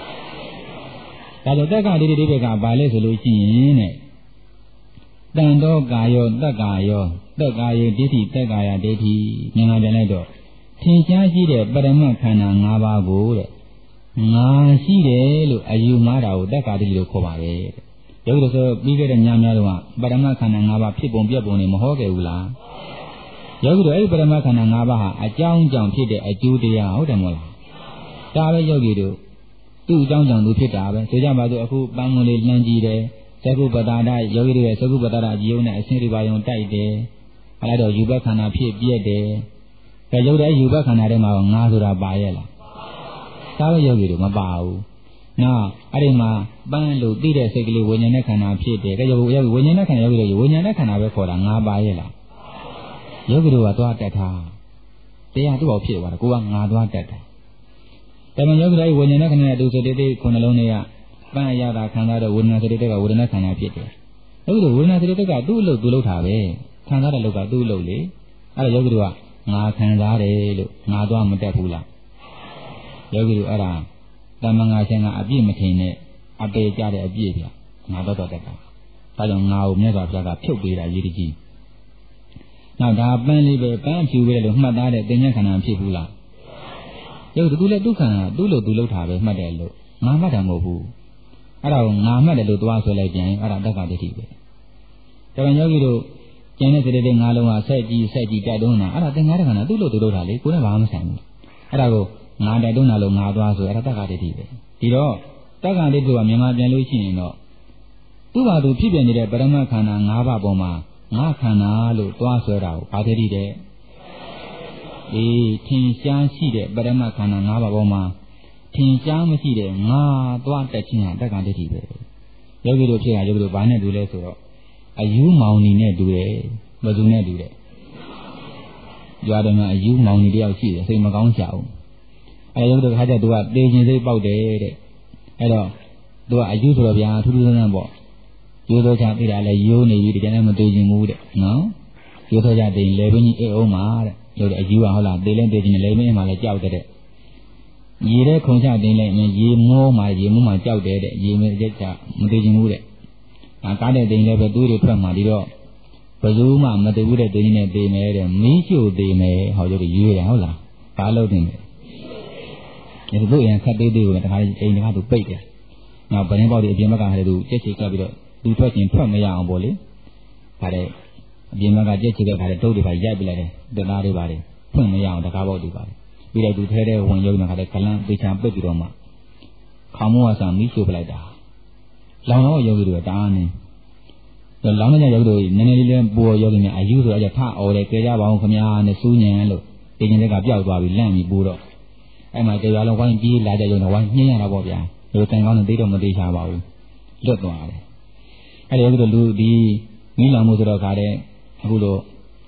ဆိုသက်ကာဒိဋ္ဌိဒိဋ္ဌိကဘာလဲဆိုလို့ရှိရင်တဲ့တန်တော်ကာယောသက်ကာယောသက်ကာယေဒိဋ္ဌိသက်ကာယဒိဋ္ဌိမြန်မာပြန်လိုက်တော့ထင်ရှားရှိတဲ့ပရမတ်ခန္ဓာ၅ပါးကိုတဲ့ငါရှိတယ်လို့အယူမှားတာကိုသက်ကာဒိဋ္ဌိလို့ခေါ်ပါတယ်တဲ့ယောဂီတို့ဆိုပြီးခဲ့တဲ့ညများတော့ပရမတ်ခန္ဓာ၅ပါးဖြစ်ပုံပြက်ပုံတွေမဟောခဲ့ဘူးလားယောဂီတို့အဲ့ဒီပရမတ်ခန္ဓာ၅ပါးဟာအကြောင်းကြောင့်ဖြစ်တဲ့အကျိုးတရားဟုတ်တယ်မဟုတ်လားဒါပဲယောဂီတို့သူ့အကြောင်းကြောင့်သူဖြစ်တာပဲဆိုကြပါစို့အခုပန်းငွေလေးလှမ်းကြည့်တယ်သကုပ္ပတာဒယောဂီတို့ရဲ့သကုပ္ပတာဒအယုံနဲ့အရှင်းရိပါယုံတိုက်တယ်အဲ့တော့ယူဘခန္ဓာဖြစ်ပြည့်တယ်ဒါရုပ်တဲ့ယူဘခန္ဓာထဲမှာငါဆိုတာပါရဲ့လားဒါပဲယောဂီတို့မပါဘူးနော်အဲ့ဒီမှာပန်းလို့သိတဲ့စိတ်ကလေးဝိညာဉ်နဲ့ခန္ဓာဖြစ်တယ်ဒါကြောင့်ယောဂီဝိညာဉ်နဲ့ခန္ဓာယောဂီတို့ဝိညာဉ်နဲ့ခန္ဓာပဲခေါ်တာငါပါရဲ့လားယောဂီတို့ကသွားတက်တာတရားသူ့အောင်ဖြစ်သွားတယ်ကိုကငါသွားတက်တယ်ဒါမှယောဂီတို့ဝိညာဉ်နဲ့ခန္ဓာနဲ့ဒုစတိတိခုနှလုံးတွေကပန်းရတာခံစားတော့ဝေဒနာစတိတိကဝေဒနာခန္ဓာဖြစ်တယ်ယောဂီတို့ဝေဒနာစတိတိကသူ့အလုပ်သူ့လုပ်တာပဲခံစားတဲ့လုပ်ကသူ့အလုပ်လေအဲ့ဒါယောဂီတို့ကငါခံစားတယ်လို့ငါသွားမတက်ဘူးလားယောဂီတို့အဲ့ဒါတမန်ငါရှင်ကအပြည့်မထင်နဲ့အပေကြတဲ့အပြည့်ပြငါတော့တော့တက်တာဒါကြောင့်ငါ့ကိုမြတ်စွာဘုရားကဖြုတ်ပေးတာရေးတကြီးနောက်ဒါပန်းလေးပဲပန်းဖြူပဲလို့မှတ်သားတဲ့သင်္ညခန္ဓာဖြစ်ဘူးလားယောဂီတို့လည်းဒုက္ခနာသူ့လို့သူလုပ်တာပဲမှတ်တယ်လို့ငါမှတ်တာမဟုတ်ဘူးအဲ့ဒါကိုငါမှတ်တယ်လို့သွားဆိုလိုက်ပြန်အဲ့ဒါတက္ကဒိဋ္ဌိပဲဒါပေမဲ့ယောဂီတို့ကျန်တဲ့စိတ်တွေငါလုံးကဆက်ကြည့်ဆက်ကြည့်တိုက်တွန်းတာအဲ့ဒါသင်္ခါရခန္ဓာသူ့လို့သူလုပ်တာလေကိုယ်နဲ့ဘာမှမဆိုင်ဘူးအဲ့ဒါကိုငါတိုက်တွန်းတာလို့ငါသွားဆိုအဲ့ဒါတက္ကဒိဋ္ဌိပဲဒီတော့တက္ကဒိဋ္ဌိကမြန်မာပြန်လို့ရှိရင်တော့သူ့ဘာသူဖြစ်ပြနေတဲ့ပရမတ်ခန္ဓာ၅ပါးပေါ်မှာငါခန္ဓာလို့သွားဆွဲတာကိုဘာဒိဋ္ဌိတဲ့အေးထင်ရှားရှိတဲ့ပရမတ်ခန္ဓာ၅ပါးပေါ်မှာထင်ရှားမရှိတဲ့ငါသွားတက်ခြင်းဟာတက္ကဒိဋ္ဌိပဲယောဂီတို့ဖြစ်တာယောဂီတို့ဘာနဲ့တူလဲဆိုတော့အယူမောင်နေနဲ့တူတယ်ဘယ်သူနဲ့တူတယ်ကြွားတယ်မှာအယူမောင်နေတယောက်ရှိတယ်စိတ်မကောင်းချအောင်အဲယောဂီတို့ခါကျသူကသေခြင်းစိတ်ပေါက်တယ်တဲ့အဲ့တော့သူကအယူဆိုတော့ဗျာထူးထူးဆန်းဆန်းပေါ့ရိုးသောချသိတာလဲရိုးနေပြီတကယ်လည်းမသေးခြင်းဘူးတဲ့နော်ရိုးသောချသိရင်လေဘင်းကြီးအေးအောင်ပါတဲ့ယောဂီအယူကဟုတ်လားသေလဲသေခြင်းလေဘင်းမှာလည်းကြောက်တဲ့ရေတဲ့ခုံချတင်လဲရေမောမှာရေမောမှာကြောက်တယ်တဲ့ရေမဲချက်ချမသေးခြင်းဘူးတဲ့အာကားတဲ့တင်လည်းပဲသွေးတွေထွက်မှာဒီတော့ဘယ်သူမှမသေးဘူးတဲ့တင်နဲ့သေမယ်တဲ့မီးရှို့သေမယ်ဟောယောဂီရွေးရဟုတ်လားဘာလို့တင်လဲဒီလိုရင်ခတ်သေးသေးကိုလည်းတခါအိမ်တခါသူပိတ်တယ်နောက်ဗရင်ပေါက်ဒီအပြင်ဘက်ကဟာလေသူကြက်ချေကပ်ပြီးတော့သူထွက်ခြင်းထွက်မရအောင်ပေါ့လေဒါတဲ့အပြင်ဘက်ကကြက်ချေကပ်ခါလေတုတ်တွေပါရိုက်ပြလိုက်တယ်တသားတွေပါလေဖွင့်မရအောင်တကားပေါက်တွေပါလေပြီးတော့သူထဲထဲဝင်ရုပ်နေခါလေကလန်းပေချာပိတ်ပြီးတော့မှခေါင်းမောကစားမီးရှို့ပလိုက်တာလောင်တော့ယောဂီတွေကတားနေတော့လောင်တဲ့ယောဂီတို့နည်းနည်းလေးလေးပူယောဂီများအယူဆိုအကြထအော်တယ်ကြဲကြပါအောင်ခမများနဲ့စူးညံလို့တင်ကျင်တဲ့ကပျောက်သွားပြီလန့်ပြီးပူတော့အဲ့မှာတရားလုံးဝိုင်းပြေးလာကြရုံနဲ့ဝိုင်းညှင်းရတာပေါ့ဗျာဒီလိုတန်ကောင်းနဲ့သိတော့မသေးချပါဘူးလွတ်သွားတယ်အဲ့ဒီယောဂီတို့လူဒီမိလောင်မှုဆိုတော့ခါတဲ့အခုလို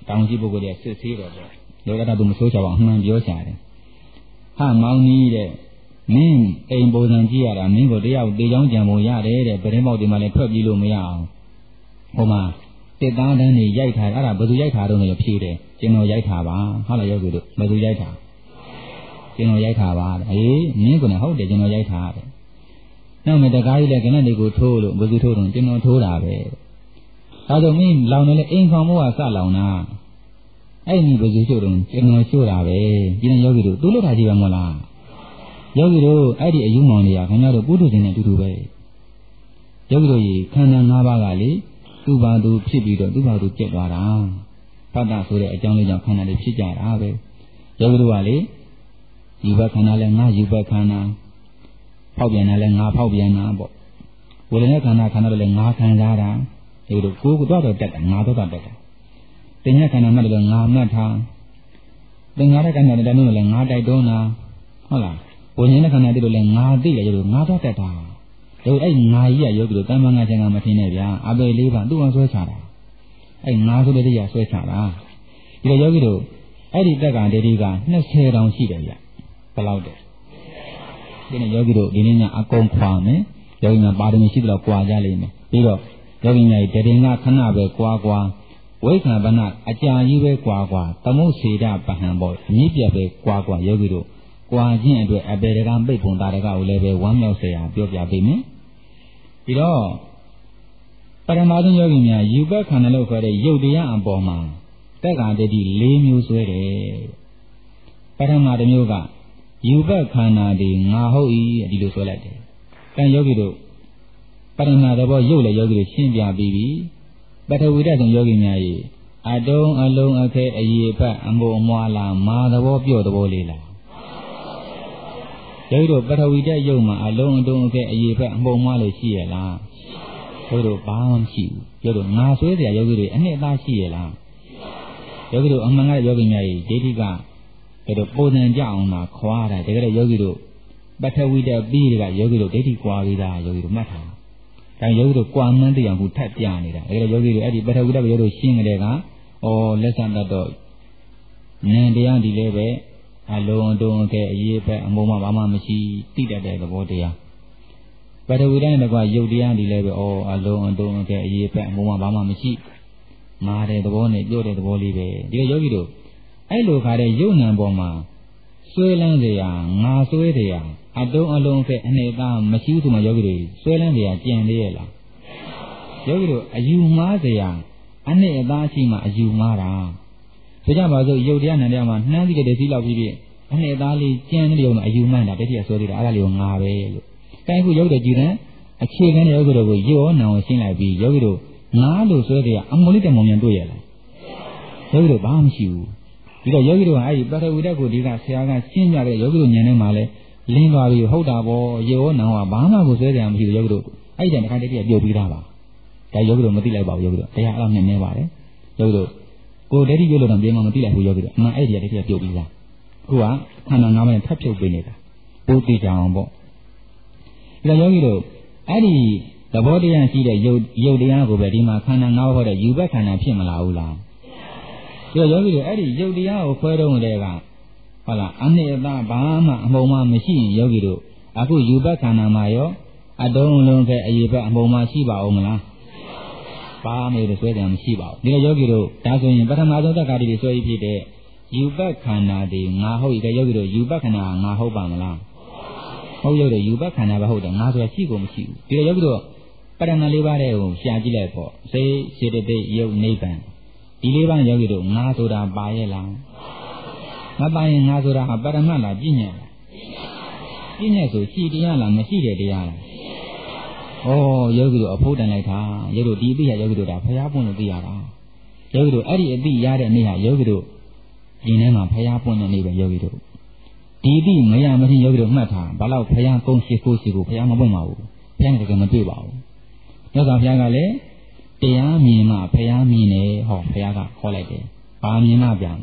တောင်ရှိပုဂ္ဂိုလ်ရဲ့စစ်သေးတယ်ပေါ့လောကဓာတ်သူမဆိုးချပါဘူးအမှန်ပြောချတယ်ဟာမောင်ကြီးတဲ့မင်းအိမ်ပုံစံကြည့်ရတာမင်းကိုတယောက်တေချောင်းကြံပုံရတယ်တဲ့ပရင်ပေါက်ဒီမှာလည်းထွက်ပြေးလို့မရအောင်ဟိုမှာတစ်သားတန်းနေရိုက်ထားအဲ့ဒါဘယ်သူရိုက်ထားတော့လဲဖြေတယ်ကျွန်တော်ရိုက်ထားပါဟုတ်လားယောဂီတို့ဘယ်သူရိုက်ထားကျွန်တော်ရိုက်ထားပါအေးမင်းကလည်းဟုတ်တယ်ကျွန်တော်ရိုက်ထားတယ်နောက်မတကားကြီးလည်းခဏနေကိုထိုးလို့ဘယ်သူထိုးတော့ကျွန်တော်ထိုးတာပဲဒါဆိုမင်းလောင်တယ်လေအိမ်ခေါင်မို့ကစလောင်တာအဲ့ဒီဘယ်သူချို့တော့ကျွန်တော်ချို့တာပဲဒီနေ့ယောဂီတို့သူ့လို့ထားကြည့်ပါမလားယောဂီတို့အဲ့ဒီအယူမောင်တွေကခင်ဗျားတို့ပုထုဇဉ်နဲ့အတူတူပဲယောဂီတို့ရေခန္ဓာ၅ပါးကလေသူ့ဘာသူဖြစ်ပြီးတော့သူ့ဘာသူကျက်သွားတာဖတ်တာဆိုတဲ့အကြောင်းလေးကြောင့်ခန္ဓာတွေဖြစ်ကြတာပဲယောဂီတို့ကလေယူဘခန္ဓာလဲငါယူဘခန္ဓာဖောက်ပြန်တာလဲငါဖောက်ပြန်တာပေါ့ဝေဒနာခန္ဓာခန္ဓာလည်းငါခံစားတာယောဂီတို့ကိုယ်ကတော့တက်တာငါတော့တက်တာတင်ညာခန္ဓာမှလည်းငါမှတ်ထားသင်္ခါရခန္ဓာလည်းလည်းငါတိုက်တွန်းတာဟုတ်လားဝိညာဉ်ခန္ဓာတည်းလည်းငါသိတယ်ယောဂီတို့ငါတော့တက်တာယောဂီအဲ့ငါကြီးရယောဂီတို့တမ္မာငါချင်ကမထင်နဲ့ဗျာအပေလေးပါသူ့အောင်ဆွဲချတာအဲ့ငါဆိုတဲ့တရားဆွဲချတာဒီလိုယောဂီတို့အဲ့ဒီတက်ကဒေဒီက၂၀တောင်ရှိတယ်ဗျဘယ်လောက်တဲ့ဒီနေ့ယောဂီတို့ဒီနေ့ညအကုန်ခွာမယ်ယောဂီများပါရမီရှိတော့ကွာကြလိမ့်မယ်ပြီးတော့ယောဂီများဒေဒီကခဏပဲကွာကွာဝိခံဗနာအကြာကြီးပဲကွာကွာသမုစေတပဟံပေါ့အမြင့်ပြပဲကွာကွာယောဂီတို့ကွာခြင်းအတွက်အပေတကပိတ်ပုံတာတကကိုလည်းပဲဝမ်းမြောက်เสียပြောပြပေးမယ်ပြီးတော့ပရမသုံးယောဂီများယူပခန္ဓာလို့ခေါ်တဲ့ယုတ်တရားအပေါ်မှာတက္ကံတတိ၄မျိုးဆွဲတယ်ပထမတစ်မျိုးကယူပခန္ဓာဒီငါဟုတ်၏ဒီလိုဆွဲလိုက်တယ်။အဲယောဂီတို့ပရမသဘောယုတ်လေယောဂီတို့ရှင်းပြပြီးပြီပထဝီဓာတ်ဆုံးယောဂီများ၏အတုံးအလုံးအခဲအရေဖတ်အမို့အမွာလာမာသဘောပြော့သဘောလေးလားယောဂီတို့ပထဝီဓာတ်ယုတ်မှာအလုံးအတုံးအခဲအရေဖတ်အမို့အမွာလို့ရှိရလားယောဂီတို့ဘာမှမရှိဘူးယောဂီတို့ငါဆွဲเสียယောဂီတို့အနှစ်သားရှိရလားယောဂီတို့အမှန်ကယောဂီများ၏ဒိဋ္ဌိကအဲ့တော့ပုံစံကြအောင်မှာခွာတာတကယ်တော့ယောဂီတို့ပထဝီဓာတ်ပြီးတွေကယောဂီတို့ဒိဋ္ဌိကွာပြီးသားယောဂီတို့မှတ်ထားဒါယောဂီတို့ကွာမှန်းတရားကိုထပ်ပြနေတာတကယ်တော့ယောဂီတို့အဲ့ဒီပထဝီဓာတ်ကိုယောဂီတို့ရှင်းကြတဲ့ကဩလက်ဆံတတ်တော့နံတရားဒီလည်းပဲအလုံးတုံးခဲ့အရေးပဲအမုံမှဘာမှမရှိတိတတ်တဲ့သဘောတရားပထဝီဓာတ်နဲ့ကွာယုတ်တရားဒီလည်းပဲဩအလုံးတုံးခဲ့အရေးပဲအမုံမှဘာမှမရှိမာတဲ့သဘောနဲ့ပြောတဲ့သဘောလေးပဲဒီလိုယောဂီတို့အဲ့လိုခါတဲ့ယုတ်နံပေါ်မှာဆွဲလန်းเสียငါဆွဲเสียအတုံးအလုံးခဲ့အနေသားမရှိဘူးဆိုမှယောဂီတွေဆွဲလန်းเสียကြံသေးရဲ့လားယောဂီတို့အယူမှားเสียအနှစ်အသားရှိမှအယူမှားတာဒါကြောင့်ပါဆိုယုတ်တရားနံတရားမှာနှမ်းပြီးတဲ့စီလောက်ပြီးပြီအနှစ်အသားလေးကြံတဲ့ယုံမှာအယူမှန်းတာတတိယဆွဲသေးတာအဲ့ဒါလေးကိုငါပဲလို့အဲခုယောဂီတို့ကြည်တယ်အခြေခံတဲ့ယောဂီတို့ကိုယောနံကိုရှင်းလိုက်ပြီးယောဂီတို့ငါလို့ဆွဲเสียအမုန်းလေးတမောင်မြန်တွေ့ရလားယောဂီတို့ဘာမှမရှိဘူးဒီတော့ယောဂီတို့ကအဲ့ဒီပထဝီဓာတ်ကိုဒီကဆရာကရှင်းပြတဲ့ယောဂီတို့ဉာဏ်ထဲမှာလဲလင်းသွားပြီးဟုတ်တာပေါ့ရေဟောနောင်ကဘာမှကိုဆွဲကြရမရှိဘူးယောဂီတို့အဲ့ဒီတည်းတစ်ခါတည်းတည်းပြုတ်ပြီးသားပါဒါယောဂီတို့မသိလိုက်ပါဘူးယောဂီတို့တရားအဲ့လိုနဲ့နေပါတယ်ယောဂီတို့ကိုယ်တည်းပြုတ်လို့တော့ပြေမှမသိလိုက်ဘူးယောဂီတို့အမှန်အဲ့ဒီတည်းတည်းပြုတ်ပြီးသားခုကခန္ဓာ၅ပါးနဲ့ထပ်ပြုတ်ပေးနေတာပိုးသိကြအောင်ပေါ့ဒါယောဂီတို့အဲ့ဒီသဘောတရားရှိတဲ့ယုတ်ယုတ်တရားကိုပဲဒီမှာခန္ဓာ၅ပါးဟောတဲ့ယူဘခန္ဓာဖြစ်မလာဘူးလားဒီယောဂီတို့အဲ့ဒီယုတ်တရားကိုခွဲတော့တဲ့ကဟုတ်လားအနှစ်အသားဘာမှအမုံမှမရှိရင်ယောဂီတို့အခုယူဘခန္ဓာမှာရောအတုံးလုံးခဲ့အရေဘက်အမုံမှရှိပါဦးမလားဘာမှမဆွဲတယ်မရှိပါဘူးဒီယောဂီတို့ဒါဆိုရင်ပထမဆုံးတက္ကတိတွေဆွဲပြီးဖြစ်တဲ့ယူဘခန္ဓာတွေငါဟုတ်ရဲ့ယောဂီတို့ယူဘခန္ဓာငါဟုတ်ပါမလားဟုတ်ရုပ်တို့ယူဘခန္ဓာပဲဟုတ်တယ်ငါဆိုရှိကုန်မရှိဘူးဒီယောဂီတို့ပရမလေးပါးတဲ့ကိုရှာကြည့်လိုက်ပေါ့စေစေတသိက်ယုတ်နိဗ္ဗာန်ဒီလေးပါးယောဂီတို့ငါဆိုတာပါရဲ့လားမပါရင်ငါဆိုတာပရမတ်လားပြည့်ညတ်လားပြည့်ညတ်ဆိုရှိတရားလားမရှိတဲ့တရားလားဩယောဂီတို့အဖို့တန်လိုက်တာယောဂီတို့ဒီအသိရယောဂီတို့ဒါဖျားပွင့်လို့သိရတာယောဂီတို့အဲ့ဒီအသိရတဲ့နေ့ဟာယောဂီတို့ဒီထဲမှာဖျားပွင့်တဲ့နေ့ပဲယောဂီတို့ဒီအသိမရမချင်းယောဂီတို့မှတ်ထားဘာလို့ဖျားကုန်းရှိခိုးရှိကိုဖျားမပွင့်ပါဘူးဖျားတကယ်မတွေ့ပါဘူးမြတ်စွာဘုရားကလည်းတရားမြင်မှဖျားမြင်တယ်ဟောဘုရားကခေါ်လိုက်တယ်ဘာမြင်မှပြန်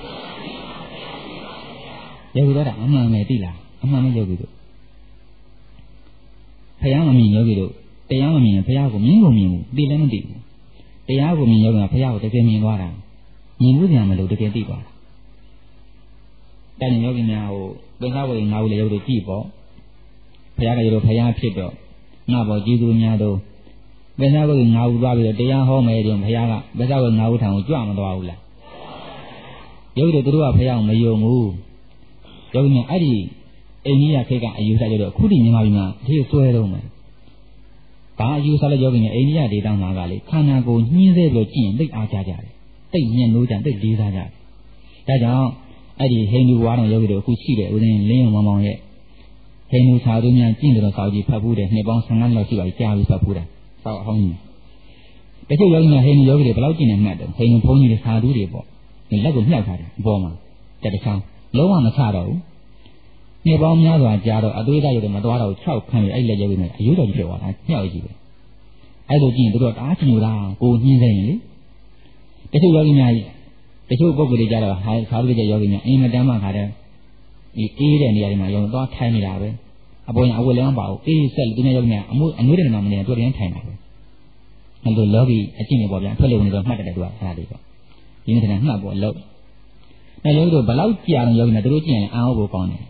ယောဂီတို့ကအမှန်ပဲသိလားအမှန်ပဲယောဂီတို့ဖျားမမြင်ယောဂီတို့တရားမမြင်ရင်ဖျားကိုမြင်ကိုမြင်ဘူးသိလည်းမသိဘူးတရားကိုမြင်ယောဂီကဖျားကိုတကယ်မြင်သွားတာညီမှုပြန်မလို့တကယ်သိသွားတာတဲ့ယောဂီများဟိုပင်စားဝေငါးဦးလေယောဂီတို့ကြည့်ပေါ့ဘုရားကရောဘုရားဖြစ်တော့ငါပေါ်ကျေးဇူးများတော့ပင်စားဝေငါးဦးသွားပြီးတော့တရားဟောမယ်တုန်းဘုရားကပင်စားဝေငါးဦးထံကိုကြွမသွားဘူးလားယောဂီတို့တို့ကဘုရားကိုမယုံဘူးယောဂီများအဲ့ဒီအိန္ဒိယခေတ်ကအယူဆကြတော့အခုဒီမြန်မာပြည်မှာဒီဆွဲတော့မယ်ဘာအယူဆလဲယောဂီများအိန္ဒိယဒေသမှာကလေခန္ဓာကိုယ်ညှင်းဆဲပြီးတော့ကြည့်ရင်သိအားကြကြတယ်သိညံ့လို့ကြသိလေးစားကြတယ်ဒါကြောင့်အဲ့ဒီဟိန္ဒူဘဝတော်ယောဂီတို့အခုရှိတယ်ဦးဇင်းလင်းအောင်မောင်မောင်ရဲ့ဟိန္ဒူစာသူများကျင့်တယ်လို့စာကြီးဖတ်ဘူးတယ်နှစ်ပေါင်းဆယ်ငါးလောက်ရှိပါပြီကြားပြီးဖတ်ဘူးတယ်ဆောက်အဟောင်းကြီးတချို့ယောဂီများဟိန္ဒူယောဂီတွေဘယ်လောက်ကျင့်နေမှတ်တယ်ဟိန္ဒူဘုန်းကြီးတွေစာသူတွေပေါ့လက်ကိုမြှောက်ထားတယ်အပေါ်မှာတက်တစ်ချောင်းလုံးဝမချတော့ဘူးနှစ်ပေါင်းများစွာကြာတော့အသွေးသားရုပ်တွေမသွားတော့၆ခန်းပြီးအဲ့လက်ယောဂီများအယုဒ္ဓကြီးဖြစ်သွားတာညှောက်ကြီးပဲအဲ့လိုကြည့်ရင်တို့ကတအားချင်လို့လားကိုညှင်းစိမ့်ရင်လေတချို့ယောဂီများတချို့ပုဂ္ဂိုလ်တွေကြတော့ဟာခါလို့ကြယောဂီများအင်မတန်မှခါတဲ့ဒီအေးတဲ့နေရာတွေမှာရောသွားထိုင်နေတာပဲအပေါ်ညာအဝတ်လည်းမပါဘူးအေးဆက်ဒီနေ့ယောဂီများအမှုအနွေးတယ်မှာမနေတွေ့တယ်ထိုင်တာပဲအဲ့လိုလောကီအကျင့်တွေပေါ့ဗျာထွက်လို့ဝင်တော့မှတ်တယ်သူကအဲ့ဒါလေးပေါ့ဒီနေ့တည်းမှတ်ပေါ့လို့အဲ့ယောဂီတို့ဘယ်လောက်ကြာတော့ယောဂီများတို့ကျင့်ရင်အာဟုတ်ကိုကောင်းတယ်